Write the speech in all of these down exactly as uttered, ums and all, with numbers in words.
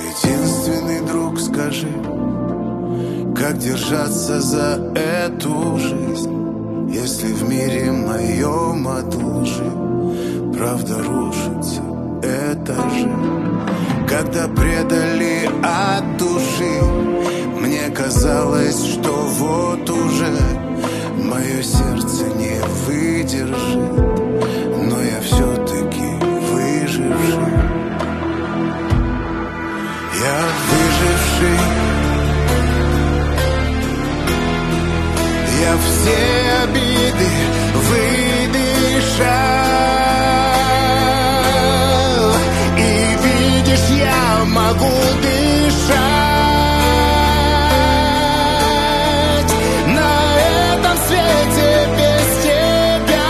единственный друг, скажи, как держаться за эту жизнь, если в мире моем от лжи правда рушится этажи. Когда предали от души, мне казалось, что вот уже мое сердце не выдержит, но я все-таки выживший. Я выживший. Я все обиды выдышал, и видишь, я могу дышать на этом свете без тебя.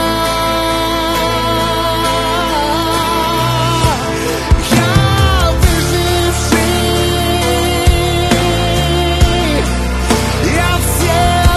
Я выживший. Я все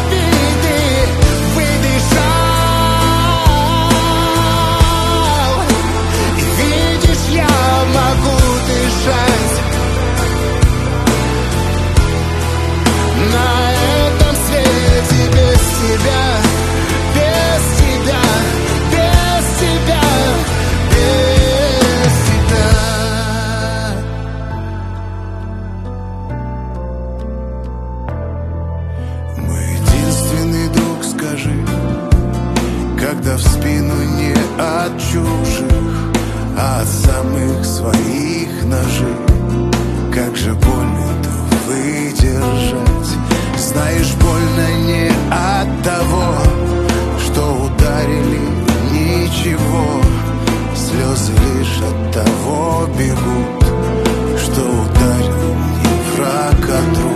когда в спину не от чужих, а от самых своих ножей. Как же больно-то выдержать. Знаешь, больно не от того, что ударили, ничего. Слезы лишь от того бегут, что ударил не враг, а друг.